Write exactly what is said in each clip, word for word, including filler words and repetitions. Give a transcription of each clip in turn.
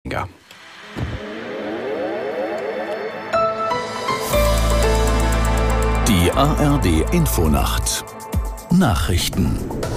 Ja. Die A R D-Infonacht Nachrichten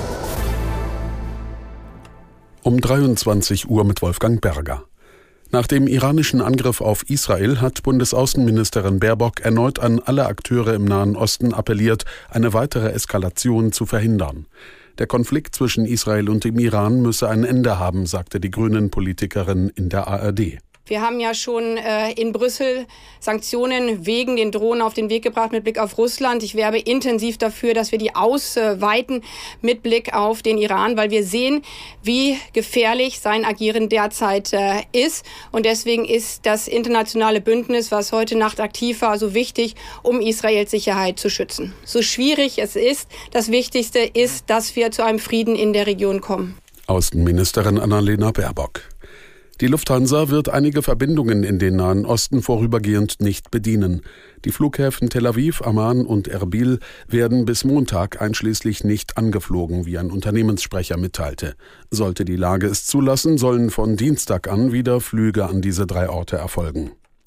um dreiundzwanzig Uhr mit Wolfgang Berger. Nach dem iranischen Angriff auf Israel hat Bundesaußenministerin Baerbock erneut an alle Akteure im Nahen Osten appelliert, eine weitere Eskalation zu verhindern. Der Konflikt zwischen Israel und dem Iran müsse ein Ende haben, sagte die Grünen-Politikerin in der A R D. Wir haben ja schon äh, in Brüssel Sanktionen wegen den Drohnen auf den Weg gebracht mit Blick auf Russland. Ich werbe intensiv dafür, dass wir die ausweiten mit Blick auf den Iran, weil wir sehen, wie gefährlich sein Agieren derzeit äh, ist. Und deswegen ist das internationale Bündnis, was heute Nacht aktiv war, so wichtig, um Israels Sicherheit zu schützen. So schwierig es ist, das Wichtigste ist, dass wir zu einem Frieden in der Region kommen. Außenministerin Annalena Baerbock. Die Lufthansa wird einige Verbindungen in den Nahen Osten vorübergehend nicht bedienen. Die Flughäfen Tel Aviv, Amman und Erbil werden bis Montag einschließlich nicht angeflogen, wie ein Unternehmenssprecher mitteilte. Sollte die Lage es zulassen, sollen von Dienstag an wieder Flüge an diese drei Orte erfolgen.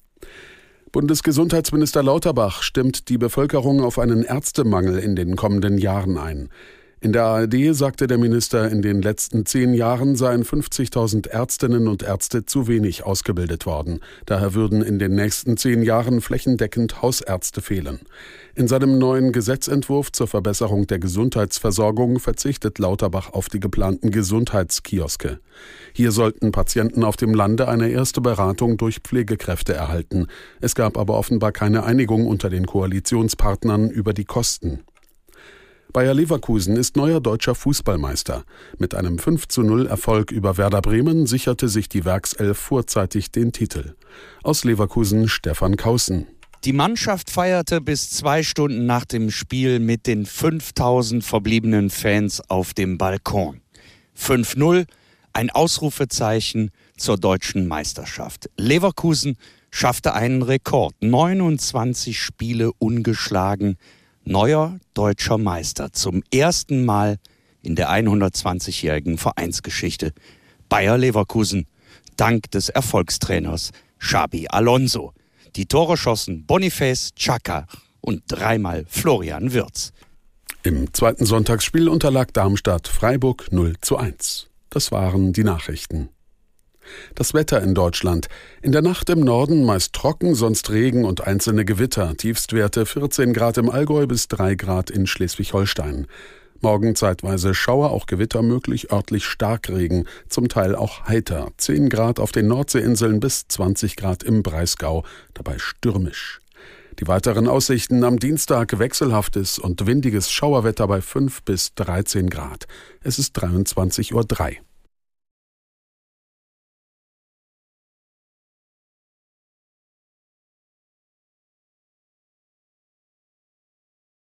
Bundesgesundheitsminister Lauterbach stimmt die Bevölkerung auf einen Ärztemangel in den kommenden Jahren ein. In der A R D sagte der Minister, in den letzten zehn Jahren seien fünfzigtausend Ärztinnen und Ärzte zu wenig ausgebildet worden. Daher würden in den nächsten zehn Jahren flächendeckend Hausärzte fehlen. In seinem neuen Gesetzentwurf zur Verbesserung der Gesundheitsversorgung verzichtet Lauterbach auf die geplanten Gesundheitskioske. Hier sollten Patienten auf dem Lande eine erste Beratung durch Pflegekräfte erhalten. Es gab aber offenbar keine Einigung unter den Koalitionspartnern über die Kosten. Bayer Leverkusen ist neuer deutscher Fußballmeister. Mit einem fünf zu null Erfolg über Werder Bremen sicherte sich die Werkself vorzeitig den Titel. Aus Leverkusen Stefan Kaußen. Die Mannschaft feierte bis zwei Stunden nach dem Spiel mit den fünftausend verbliebenen Fans auf dem Balkon. fünf null, ein Ausrufezeichen zur deutschen Meisterschaft. Leverkusen schaffte einen Rekord, neunundzwanzig Spiele ungeschlagen. Neuer deutscher Meister, zum ersten Mal in der hundertzwanzigjährigen Vereinsgeschichte. Bayer Leverkusen, dank des Erfolgstrainers Xabi Alonso. Die Tore schossen Boniface, Xhaka und dreimal Florian Wirtz. Im zweiten Sonntagsspiel unterlag Darmstadt Freiburg null zu eins. Das waren die Nachrichten. Das Wetter in Deutschland. In der Nacht im Norden meist trocken, sonst Regen und einzelne Gewitter. Tiefstwerte vierzehn Grad im Allgäu bis drei Grad in Schleswig-Holstein. Morgen zeitweise Schauer, auch Gewitter möglich, örtlich Starkregen, zum Teil auch heiter. zehn Grad auf den Nordseeinseln bis zwanzig Grad im Breisgau, dabei stürmisch. Die weiteren Aussichten: am Dienstag wechselhaftes und windiges Schauerwetter bei fünf bis dreizehn Grad. Es ist dreiundzwanzig Uhr drei.